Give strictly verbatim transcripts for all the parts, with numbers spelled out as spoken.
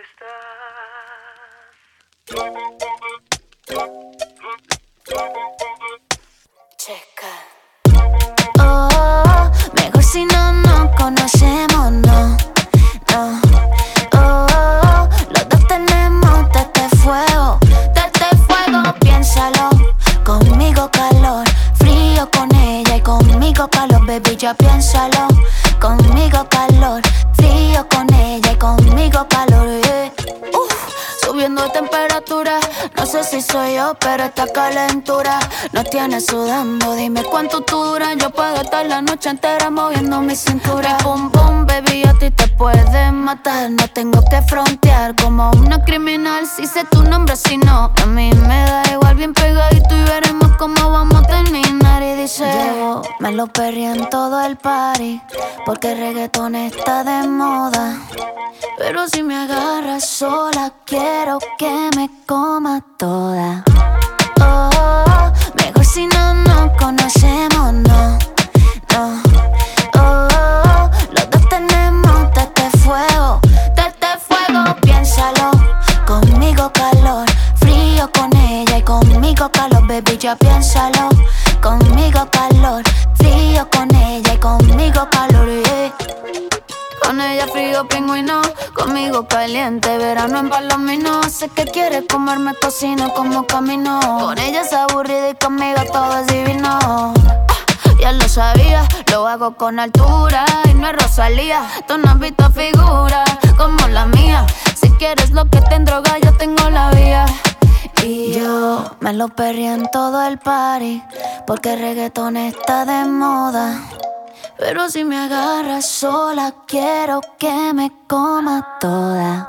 Checa. Oh, mejor si no nos conocemos, no, no. Oh, los dos tenemos desde fuego, desde fuego, piénsalo. Conmigo calor, frío con ella y conmigo calor, baby, ya piénsalo. Conmigo calor, frío con ella y conmigo calor, yeah. Uf, subiendo temperatura, no sé si soy yo, pero esta calentura nos tiene sudando. Dime cuánto tú duras, yo puedo estar la noche entera moviendo mi cintura. Pum pum, baby, a ti te pueden matar. No tengo que frontear como una criminal. Si sé tu nombre, si no, a mí me da igual, bien pegadito y veremos cómo vamos a terminar. Y dice, yo me lo perré en todo el party, porque el reggaetón está de moda. Pero si me agarras sola, quiero que me coma toda. Oh, mejor si no nos conocemos, no, no. Oh, los dos tenemos desde fuego, desde fuego, piénsalo. Conmigo calor, frío con ella y conmigo calor, baby, ya piénsalo. Conmigo calor, frío con ella y conmigo calor, yeah. Con ella frío pingüino, conmigo caliente, verano en Palomino. Sé que quiere comerme, cocino como camino. Con ella es aburrida y conmigo todo es divino. Ah, ya lo sabía, lo hago con altura y no es Rosalía. Tú no has visto figura como la mía. Si quieres lo que te droga, yo tengo la vía. Y yo me lo perré en todo el party, porque el reggaetón está de moda. Pero si me agarras sola, quiero que me coma toda.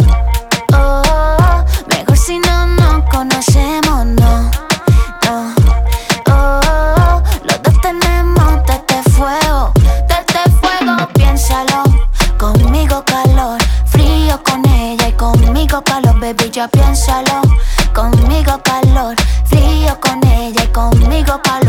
Oh, mejor si no nos conocemos, no, no. Oh, los dos tenemos desde fuego, desde fuego, piénsalo. Conmigo calor, frío con ella y conmigo calor, baby, ya piénsalo. Conmigo calor, frío con ella y conmigo calor.